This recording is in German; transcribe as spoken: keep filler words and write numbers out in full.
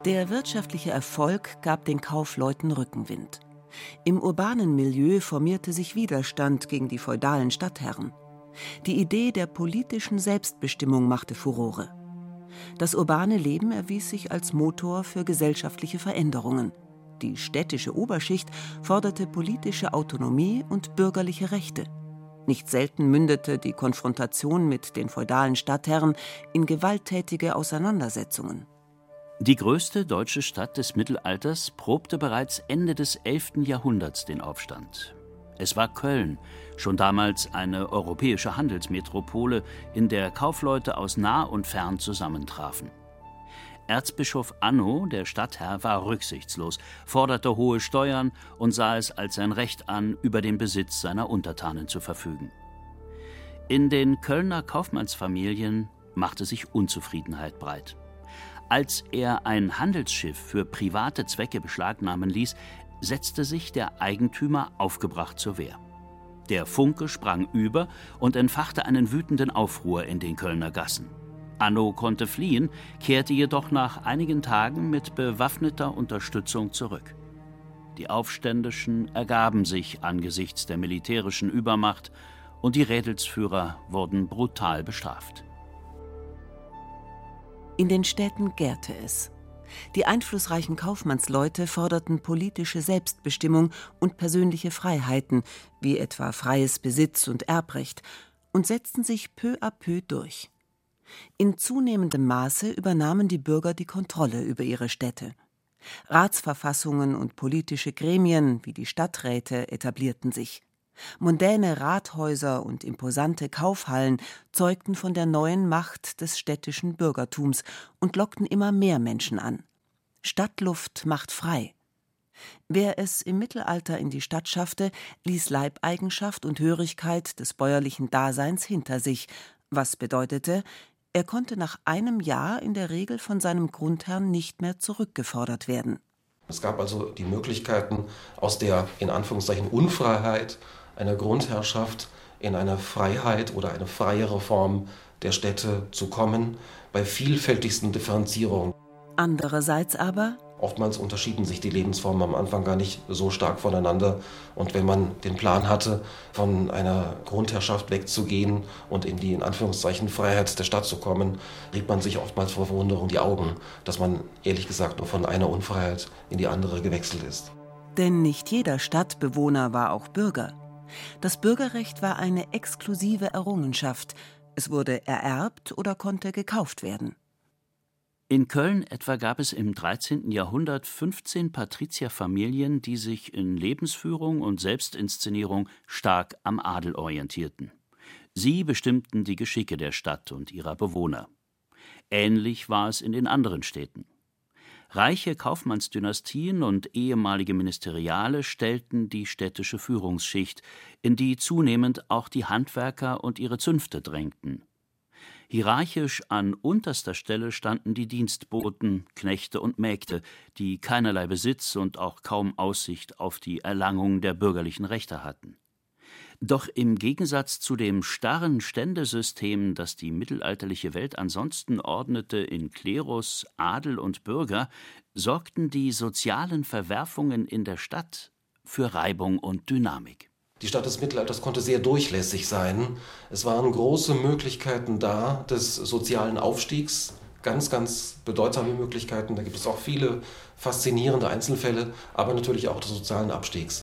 Der wirtschaftliche Erfolg gab den Kaufleuten Rückenwind. Im urbanen Milieu formierte sich Widerstand gegen die feudalen Stadtherren. Die Idee der politischen Selbstbestimmung machte Furore. Das urbane Leben erwies sich als Motor für gesellschaftliche Veränderungen. Die städtische Oberschicht forderte politische Autonomie und bürgerliche Rechte. Nicht selten mündete die Konfrontation mit den feudalen Stadtherren in gewalttätige Auseinandersetzungen. Die größte deutsche Stadt des Mittelalters probte bereits Ende des elften Jahrhunderts den Aufstand. Es war Köln, schon damals eine europäische Handelsmetropole, in der Kaufleute aus nah und fern zusammentrafen. Erzbischof Anno, der Stadtherr, war rücksichtslos, forderte hohe Steuern und sah es als sein Recht an, über den Besitz seiner Untertanen zu verfügen. In den Kölner Kaufmannsfamilien machte sich Unzufriedenheit breit. Als er ein Handelsschiff für private Zwecke beschlagnahmen ließ, setzte sich der Eigentümer aufgebracht zur Wehr. Der Funke sprang über und entfachte einen wütenden Aufruhr in den Kölner Gassen. Anno konnte fliehen, kehrte jedoch nach einigen Tagen mit bewaffneter Unterstützung zurück. Die Aufständischen ergaben sich angesichts der militärischen Übermacht und die Rädelsführer wurden brutal bestraft. In den Städten gärte es. Die einflussreichen Kaufmannsleute forderten politische Selbstbestimmung und persönliche Freiheiten, wie etwa freies Besitz- und Erbrecht, und setzten sich peu à peu durch. In zunehmendem Maße übernahmen die Bürger die Kontrolle über ihre Städte. Ratsverfassungen und politische Gremien wie die Stadträte etablierten sich. Mondäne Rathäuser und imposante Kaufhallen zeugten von der neuen Macht des städtischen Bürgertums und lockten immer mehr Menschen an. Stadtluft macht frei. Wer es im Mittelalter in die Stadt schaffte, ließ Leibeigenschaft und Hörigkeit des bäuerlichen Daseins hinter sich, was bedeutete, er konnte nach einem Jahr in der Regel von seinem Grundherrn nicht mehr zurückgefordert werden. Es gab also die Möglichkeiten, aus der in Anführungszeichen Unfreiheit einer Grundherrschaft in eine Freiheit oder eine freiere Form der Städte zu kommen, bei vielfältigsten Differenzierungen. Andererseits aber: Oftmals unterschieden sich die Lebensformen am Anfang gar nicht so stark voneinander. Und wenn man den Plan hatte, von einer Grundherrschaft wegzugehen und in die in Anführungszeichen Freiheit der Stadt zu kommen, rieb man sich oftmals vor Verwunderung die Augen, dass man ehrlich gesagt nur von einer Unfreiheit in die andere gewechselt ist. Denn nicht jeder Stadtbewohner war auch Bürger. Das Bürgerrecht war eine exklusive Errungenschaft. Es wurde ererbt oder konnte gekauft werden. In Köln etwa gab es im dreizehnten Jahrhundert fünfzehn Patrizierfamilien, die sich in Lebensführung und Selbstinszenierung stark am Adel orientierten. Sie bestimmten die Geschicke der Stadt und ihrer Bewohner. Ähnlich war es in den anderen Städten. Reiche Kaufmannsdynastien und ehemalige Ministeriale stellten die städtische Führungsschicht, in die zunehmend auch die Handwerker und ihre Zünfte drängten. Hierarchisch an unterster Stelle standen die Dienstboten, Knechte und Mägde, die keinerlei Besitz und auch kaum Aussicht auf die Erlangung der bürgerlichen Rechte hatten. Doch im Gegensatz zu dem starren Ständesystem, das die mittelalterliche Welt ansonsten ordnete in Klerus, Adel und Bürger, sorgten die sozialen Verwerfungen in der Stadt für Reibung und Dynamik. Die Stadt des Mittelalters konnte sehr durchlässig sein. Es waren große Möglichkeiten da des sozialen Aufstiegs, ganz, ganz bedeutsame Möglichkeiten. Da gibt es auch viele faszinierende Einzelfälle, aber natürlich auch des sozialen Abstiegs.